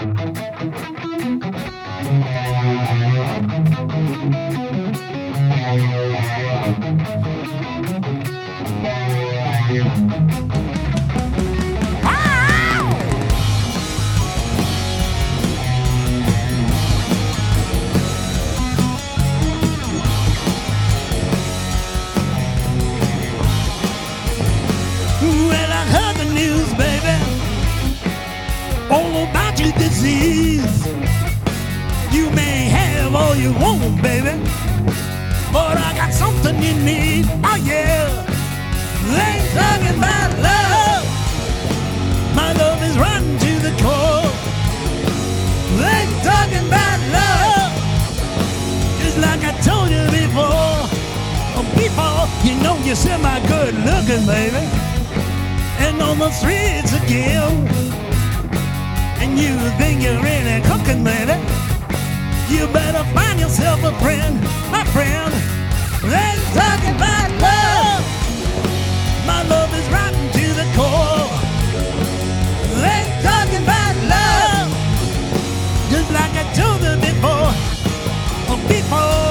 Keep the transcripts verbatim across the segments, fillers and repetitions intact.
Well, I heard the news, baby, all about your disease. You may have all you want, baby, but I got something you need. Oh yeah, they ain't talking about love. My love is rotten to the core. They ain't talking about love, just like I told you before. Oh, before, you know you're semi-good looking, baby, and on the streets again, and you think you're really cooking, baby. You better find yourself a friend, my friend. They ain't talking about love. My love is rotten to the core. They ain't talking about love, just like I told them before. Oh, before.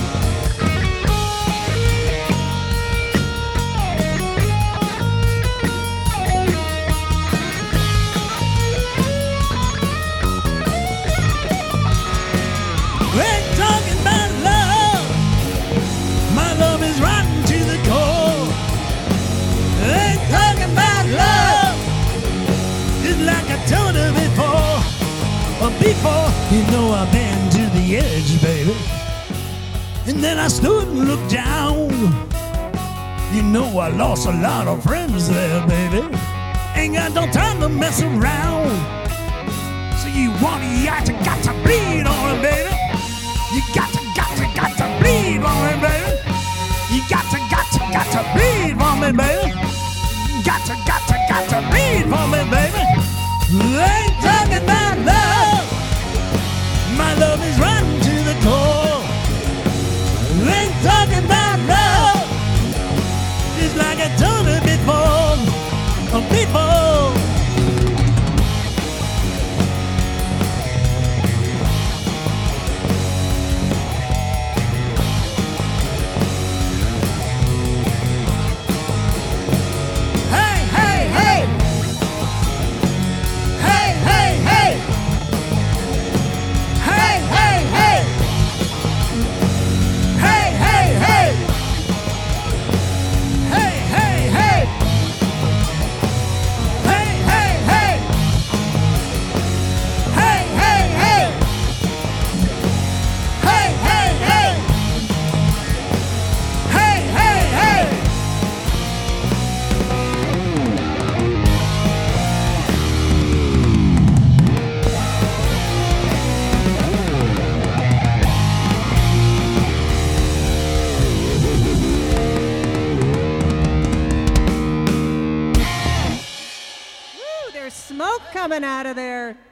We ain't talking about love. My love is rotten to the core. We ain't talking about love, just like I told her before. But before, you know I've been to the edge, baby, and then I stood and looked down. You know I lost a lot of friends there, baby. Ain't got no time to mess around. So you want to, got to, got to bleed on it, baby. You got to, got to, got to bleed for me, baby. You got to, got to, got to bleed for me, baby. Got to, got to, got to bleed for me, baby. They ain't talking about love. My love is rotten to the core. They ain't talking about love, just like I told her before. Oh, before. Smoke coming out of there.